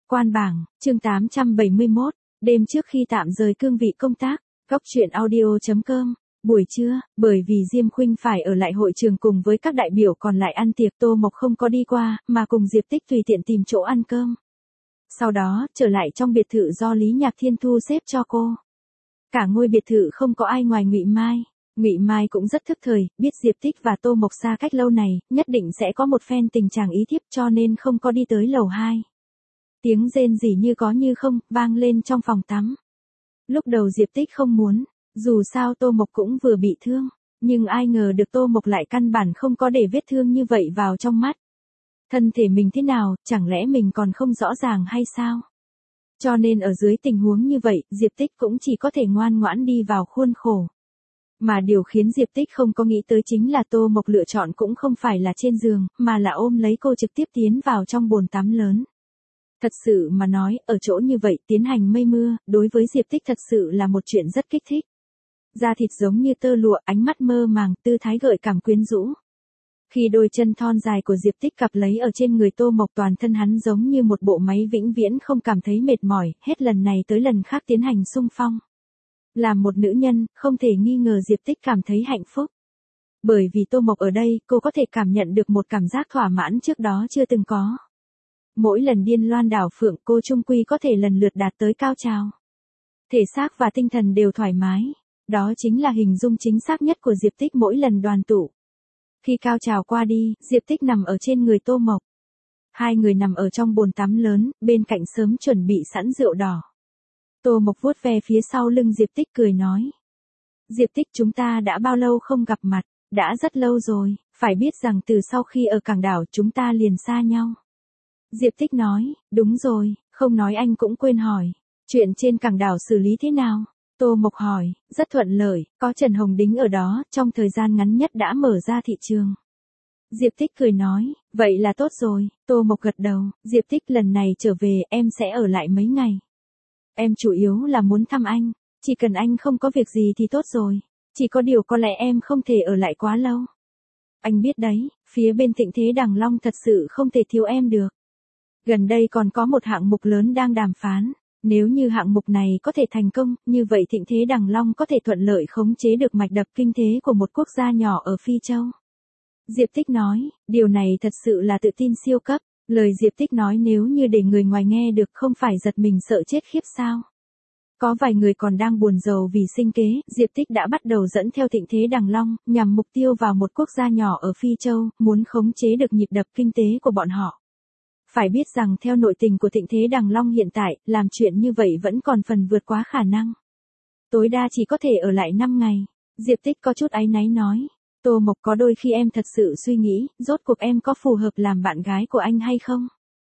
Quan bảng, chương 871, đêm trước khi tạm rời cương vị công tác, góc truyện audio.com, buổi trưa, bởi vì Diêm Khuynh phải ở lại hội trường cùng với các đại biểu còn lại ăn tiệc, Tô Mộc không có đi qua, mà cùng Diệp Tích tùy tiện tìm chỗ ăn cơm. Sau đó, trở lại trong biệt thự do Lý Nhạc Thiên thu xếp cho cô. Cả ngôi biệt thự không có ai ngoài Ngụy Mai. Ngụy Mai cũng rất thức thời, biết Diệp Tích và Tô Mộc xa cách lâu này, nhất định sẽ có một phen tình trạng ý thiếp cho nên không có đi tới lầu 2. Tiếng rên rỉ như có như không, vang lên trong phòng tắm. Lúc đầu Diệp Tích không muốn, dù sao Tô Mộc cũng vừa bị thương, nhưng ai ngờ được Tô Mộc lại căn bản không có để vết thương như vậy vào trong mắt. Thân thể mình thế nào, chẳng lẽ mình còn không rõ ràng hay sao? Cho nên ở dưới tình huống như vậy, Diệp Tích cũng chỉ có thể ngoan ngoãn đi vào khuôn khổ. Mà điều khiến Diệp Tích không có nghĩ tới chính là Tô Mộc lựa chọn cũng không phải là trên giường, mà là ôm lấy cô trực tiếp tiến vào trong bồn tắm lớn. Thật sự mà nói, ở chỗ như vậy tiến hành mây mưa, đối với Diệp Tích thật sự là một chuyện rất kích thích. Da thịt giống như tơ lụa, ánh mắt mơ màng, tư thái gợi cảm quyến rũ. Khi đôi chân thon dài của Diệp Tích cặp lấy ở trên người Tô Mộc, toàn thân hắn giống như một bộ máy vĩnh viễn không cảm thấy mệt mỏi, hết lần này tới lần khác tiến hành xung phong. Làm một nữ nhân, không thể nghi ngờ Diệp Tích cảm thấy hạnh phúc. Bởi vì Tô Mộc ở đây, cô có thể cảm nhận được một cảm giác thỏa mãn trước đó chưa từng có. Mỗi lần điên loan đảo phượng, cô chung quy có thể lần lượt đạt tới cao trào. Thể xác và tinh thần đều thoải mái. Đó chính là hình dung chính xác nhất của Diệp Tích mỗi lần đoàn tụ. Khi cao trào qua đi, Diệp Tích nằm ở trên người Tô Mộc. Hai người nằm ở trong bồn tắm lớn, bên cạnh sớm chuẩn bị sẵn rượu đỏ. Tô Mộc vuốt ve phía sau lưng Diệp Tích cười nói. Diệp Tích, chúng ta đã bao lâu không gặp mặt? Đã rất lâu rồi, phải biết rằng từ sau khi ở Cảng Đảo chúng ta liền xa nhau. Diệp Tích nói, đúng rồi, không nói anh cũng quên hỏi. Chuyện trên Cảng Đảo xử lý thế nào? Tô Mộc hỏi, rất thuận lợi, có Trần Hồng Đính ở đó, trong thời gian ngắn nhất đã mở ra thị trường. Diệp Tích cười nói, vậy là tốt rồi. Tô Mộc gật đầu, Diệp Tích, lần này trở về em sẽ ở lại mấy ngày. Em chủ yếu là muốn thăm anh, chỉ cần anh không có việc gì thì tốt rồi. Chỉ có điều có lẽ em không thể ở lại quá lâu. Anh biết đấy, phía bên Thịnh Thế Đằng Long thật sự không thể thiếu em được. Gần đây còn có một hạng mục lớn đang đàm phán. Nếu như hạng mục này có thể thành công, như vậy Thịnh Thế Đằng Long có thể thuận lợi khống chế được mạch đập kinh tế của một quốc gia nhỏ ở Phi Châu. Diệp Tích nói, điều này thật sự là tự tin siêu cấp. Lời Diệp Tích nói nếu như để người ngoài nghe được không phải giật mình sợ chết khiếp sao. Có vài người còn đang buồn rầu vì sinh kế, Diệp Tích đã bắt đầu dẫn theo Thịnh Thế Đằng Long, nhằm mục tiêu vào một quốc gia nhỏ ở Phi Châu, muốn khống chế được nhịp đập kinh tế của bọn họ. Phải biết rằng theo nội tình của Thịnh Thế Đằng Long hiện tại, làm chuyện như vậy vẫn còn phần vượt quá khả năng. Tối đa chỉ có thể ở lại 5 ngày. Diệp Tích có chút áy náy nói. Tô Mộc, có đôi khi em thật sự suy nghĩ, rốt cuộc em có phù hợp làm bạn gái của anh hay không?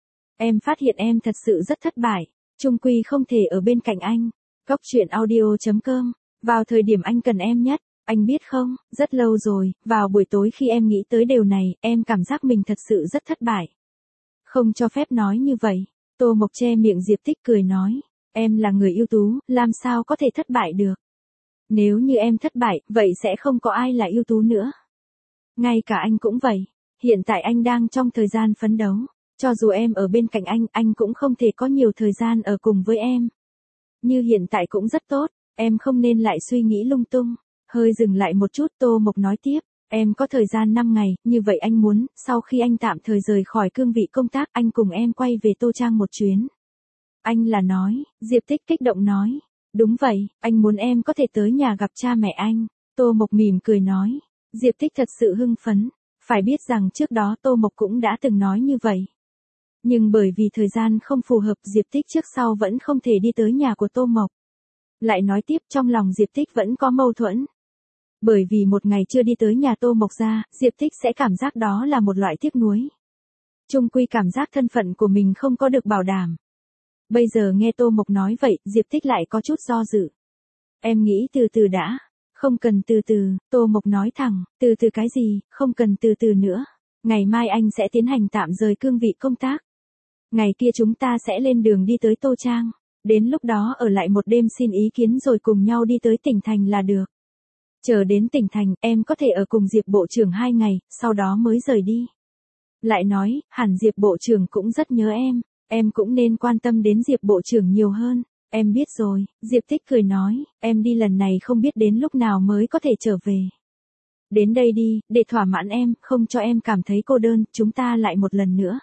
Em phát hiện em thật sự rất thất bại, chung quy không thể ở bên cạnh anh. Góc truyện audio.com, vào thời điểm anh cần em nhất, anh biết không, rất lâu rồi, vào buổi tối khi em nghĩ tới điều này, em cảm giác mình thật sự rất thất bại. Không cho phép nói như vậy. Tô Mộc che miệng. Diệp Tích cười nói, em là người ưu tú, làm sao có thể thất bại được. Nếu như em thất bại, vậy sẽ không có ai là ưu tú nữa. Ngay cả anh cũng vậy. Hiện tại anh đang trong thời gian phấn đấu. Cho dù em ở bên cạnh anh cũng không thể có nhiều thời gian ở cùng với em. Như hiện tại cũng rất tốt, em không nên lại suy nghĩ lung tung. Hơi dừng lại một chút, Tô Mộc nói tiếp. Em có thời gian 5 ngày, như vậy anh muốn, sau khi anh tạm thời rời khỏi cương vị công tác, anh cùng em quay về Tô Trang một chuyến. Anh là nói, Diệp Tích kích động nói. Đúng vậy, anh muốn em có thể tới nhà gặp cha mẹ anh. Tô Mộc mỉm cười nói. Diệp Tích thật sự hưng phấn. Phải biết rằng trước đó Tô Mộc cũng đã từng nói như vậy. Nhưng bởi vì thời gian không phù hợp, Diệp Tích trước sau vẫn không thể đi tới nhà của Tô Mộc. Lại nói tiếp, trong lòng Diệp Tích vẫn có mâu thuẫn. Bởi vì một ngày chưa đi tới nhà Tô Mộc ra, Diệp Tích sẽ cảm giác đó là một loại tiếc nuối. Chung quy cảm giác thân phận của mình không có được bảo đảm. Bây giờ nghe Tô Mộc nói vậy, Diệp Tích lại có chút do dự. Em nghĩ từ từ đã. Không cần từ từ, Tô Mộc nói thẳng, từ từ cái gì, không cần từ từ nữa. Ngày mai anh sẽ tiến hành tạm rời cương vị công tác. Ngày kia chúng ta sẽ lên đường đi tới Tô Trang. Đến lúc đó ở lại một đêm xin ý kiến rồi cùng nhau đi tới tỉnh thành là được. Chờ đến tỉnh thành, em có thể ở cùng Diệp Bộ trưởng 2 ngày, sau đó mới rời đi. Lại nói, hẳn Diệp Bộ trưởng cũng rất nhớ em. Em cũng nên quan tâm đến Diệp bộ trưởng nhiều hơn. Em biết rồi, Diệp Tích cười nói, em đi lần này không biết đến lúc nào mới có thể trở về. Đến đây đi, để thỏa mãn em, không cho em cảm thấy cô đơn, chúng ta lại một lần nữa.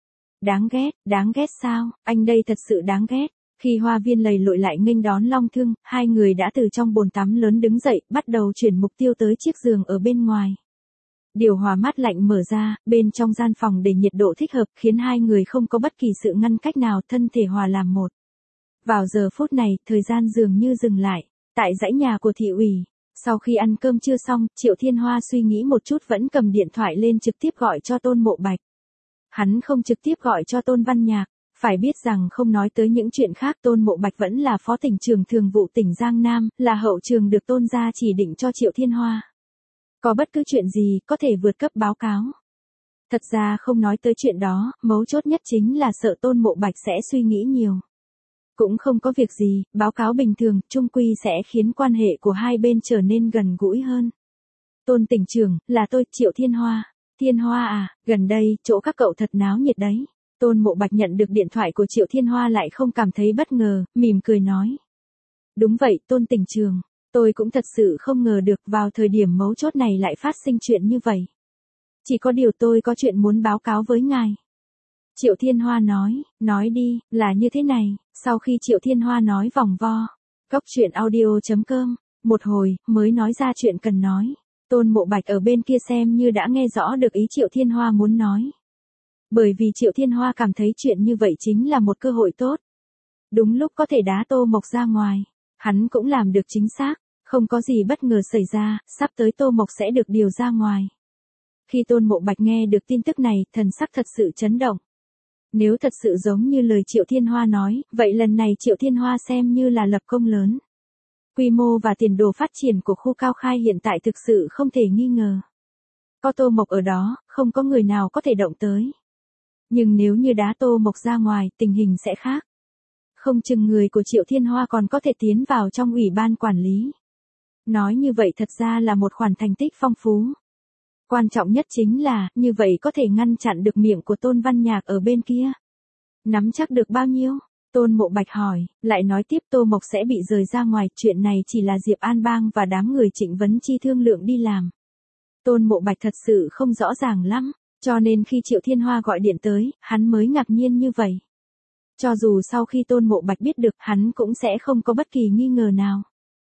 Đáng ghét sao, anh đây thật sự đáng ghét. Khi Hoa Viên lầy lội lại nghênh đón Long Thương, hai người đã từ trong bồn tắm lớn đứng dậy, bắt đầu chuyển mục tiêu tới chiếc giường ở bên ngoài. Điều hòa mát lạnh mở ra, bên trong gian phòng để nhiệt độ thích hợp, khiến hai người không có bất kỳ sự ngăn cách nào, thân thể hòa làm một. Vào giờ phút này, thời gian dường như dừng lại. Tại dãy nhà của thị ủy, sau khi ăn cơm trưa xong, Triệu Thiên Hoa suy nghĩ một chút vẫn cầm điện thoại lên trực tiếp gọi cho Tôn Mộ Bạch. Hắn không trực tiếp gọi cho Tôn Văn Nhạc. Phải biết rằng không nói tới những chuyện khác, Tôn Mộ Bạch vẫn là phó tỉnh trưởng thường vụ tỉnh Giang Nam, là hậu trường được Tôn gia chỉ định cho Triệu Thiên Hoa. Có bất cứ chuyện gì, có thể vượt cấp báo cáo. Thật ra không nói tới chuyện đó, mấu chốt nhất chính là sợ Tôn Mộ Bạch sẽ suy nghĩ nhiều. Cũng không có việc gì, báo cáo bình thường, chung quy sẽ khiến quan hệ của hai bên trở nên gần gũi hơn. Tôn tỉnh trưởng, là tôi, Triệu Thiên Hoa. Thiên Hoa à, gần đây, chỗ các cậu thật náo nhiệt đấy. Tôn Mộ Bạch nhận được điện thoại của Triệu Thiên Hoa lại không cảm thấy bất ngờ, mỉm cười nói. Đúng vậy, Tôn tỉnh trưởng, tôi cũng thật sự không ngờ được vào thời điểm mấu chốt này lại phát sinh chuyện như vậy. Chỉ có điều tôi có chuyện muốn báo cáo với ngài. Triệu Thiên Hoa nói đi, là như thế này, sau khi Triệu Thiên Hoa nói vòng vo, goctruyện.audio.com, một hồi, mới nói ra chuyện cần nói. Tôn Mộ Bạch ở bên kia xem như đã nghe rõ được ý Triệu Thiên Hoa muốn nói. Bởi vì Triệu Thiên Hoa cảm thấy chuyện như vậy chính là một cơ hội tốt. Đúng lúc có thể đá Tô Mộc ra ngoài. Hắn cũng làm được chính xác, không có gì bất ngờ xảy ra, sắp tới Tô Mộc sẽ được điều ra ngoài. Khi Tôn Mộ Bạch nghe được tin tức này, thần sắc thật sự chấn động. Nếu thật sự giống như lời Triệu Thiên Hoa nói, vậy lần này Triệu Thiên Hoa xem như là lập công lớn. Quy mô và tiền đồ phát triển của khu Cao Khai hiện tại thực sự không thể nghi ngờ. Có Tô Mộc ở đó, không có người nào có thể động tới. Nhưng nếu như đá Tô Mộc ra ngoài, tình hình sẽ khác. Không chừng người của Triệu Thiên Hoa còn có thể tiến vào trong ủy ban quản lý. Nói như vậy thật ra là một khoản thành tích phong phú. Quan trọng nhất chính là, như vậy có thể ngăn chặn được miệng của Tôn Văn Nhạc ở bên kia. Nắm chắc được bao nhiêu? Tôn Mộ Bạch hỏi, lại nói tiếp Tô Mộc sẽ bị rời ra ngoài, chuyện này chỉ là Diệp An Bang và đám người Trịnh Vấn Chi thương lượng đi làm. Tôn Mộ Bạch thật sự không rõ ràng lắm, cho nên khi Triệu Thiên Hoa gọi điện tới, hắn mới ngạc nhiên như vậy. Cho dù sau khi Tôn Mộ Bạch biết được, hắn cũng sẽ không có bất kỳ nghi ngờ nào.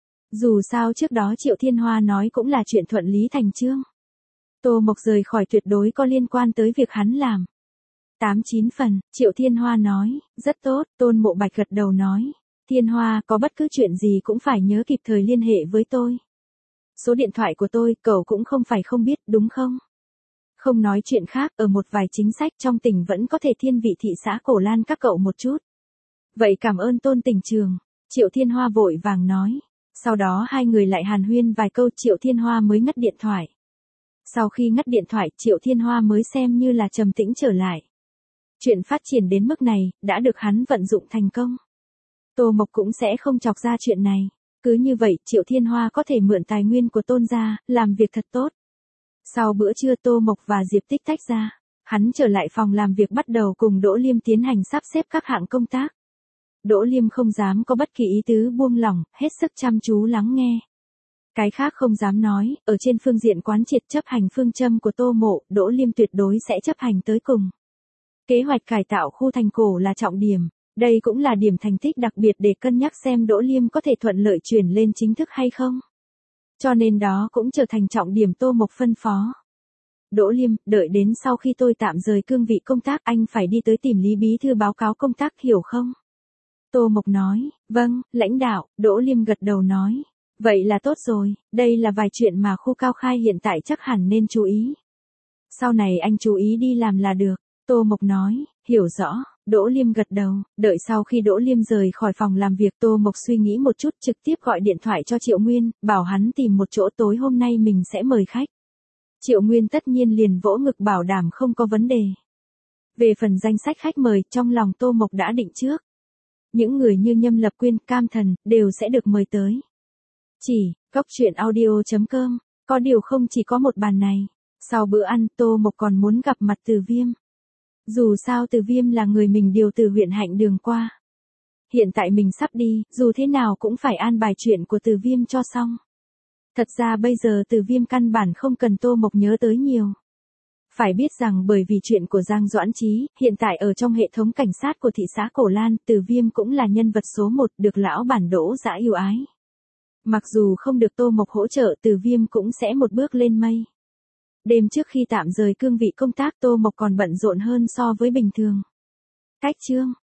Dù sao trước đó Triệu Thiên Hoa nói cũng là chuyện thuận lý thành chương. Tô Mộc rời khỏi tuyệt đối có liên quan tới việc hắn làm. 8-9 phần, Triệu Thiên Hoa nói, rất tốt, Tôn Mộ Bạch gật đầu nói. Thiên Hoa, có bất cứ chuyện gì cũng phải nhớ kịp thời liên hệ với tôi. Số điện thoại của tôi, cậu cũng không phải không biết, đúng không? Không nói chuyện khác, ở một vài chính sách trong tỉnh vẫn có thể thiên vị thị xã Cổ Lan các cậu một chút. Vậy cảm ơn Tôn tỉnh trưởng, Triệu Thiên Hoa vội vàng nói. Sau đó hai người lại hàn huyên vài câu, Triệu Thiên Hoa mới ngắt điện thoại. Sau khi ngắt điện thoại, Triệu Thiên Hoa mới xem như là trầm tĩnh trở lại. Chuyện phát triển đến mức này, đã được hắn vận dụng thành công. Tô Mộc cũng sẽ không chọc ra chuyện này. Cứ như vậy, Triệu Thiên Hoa có thể mượn tài nguyên của Tôn gia, làm việc thật tốt. Sau bữa trưa Tô Mộc và Diệp Tích tách ra. Hắn trở lại phòng làm việc bắt đầu cùng Đỗ Liêm tiến hành sắp xếp các hạng công tác. Đỗ Liêm không dám có bất kỳ ý tứ buông lỏng, hết sức chăm chú lắng nghe. Cái khác không dám nói, ở trên phương diện quán triệt chấp hành phương châm của Tô Mộ, Đỗ Liêm tuyệt đối sẽ chấp hành tới cùng. Kế hoạch cải tạo khu thành cổ là trọng điểm, đây cũng là điểm thành tích đặc biệt để cân nhắc xem Đỗ Liêm có thể thuận lợi chuyển lên chính thức hay không. Cho nên đó cũng trở thành trọng điểm Tô Mộc phân phó. Đỗ Liêm, đợi đến sau khi tôi tạm rời cương vị công tác anh phải đi tới tìm Lý Bí Thư báo cáo công tác, hiểu không? Tô Mộc nói, vâng, lãnh đạo, Đỗ Liêm gật đầu nói. Vậy là tốt rồi, đây là vài chuyện mà khu Cao Khai hiện tại chắc hẳn nên chú ý. Sau này anh chú ý đi làm là được, Tô Mộc nói, hiểu rõ, Đỗ Liêm gật đầu, đợi sau khi Đỗ Liêm rời khỏi phòng làm việc Tô Mộc suy nghĩ một chút trực tiếp gọi điện thoại cho Triệu Nguyên, bảo hắn tìm một chỗ tối hôm nay mình sẽ mời khách. Triệu Nguyên tất nhiên liền vỗ ngực bảo đảm không có vấn đề. Về phần danh sách khách mời, trong lòng Tô Mộc đã định trước. Những người như Nhâm Lập Quyên, Cam Thần, đều sẽ được mời tới. Goctruyện.audio.com, có điều không chỉ có một bàn này. Sau bữa ăn, Tô Mộc còn muốn gặp mặt Từ Viêm. Dù sao Từ Viêm là người mình điều từ huyện Hạnh Đường qua. Hiện tại mình sắp đi, dù thế nào cũng phải an bài chuyện của Từ Viêm cho xong. Thật ra bây giờ Từ Viêm căn bản không cần Tô Mộc nhớ tới nhiều. Phải biết rằng bởi vì chuyện của Giang Doãn Chí, hiện tại ở trong hệ thống cảnh sát của thị xã Cổ Lan, Từ Viêm cũng là nhân vật số 1 được lão bản Đỗ Dã yêu ái. Mặc dù không được Tô Mộc hỗ trợ, Từ Viêm cũng sẽ một bước lên mây. Đêm trước khi tạm rời cương vị công tác, Tô Mộc còn bận rộn hơn so với bình thường. Cách chương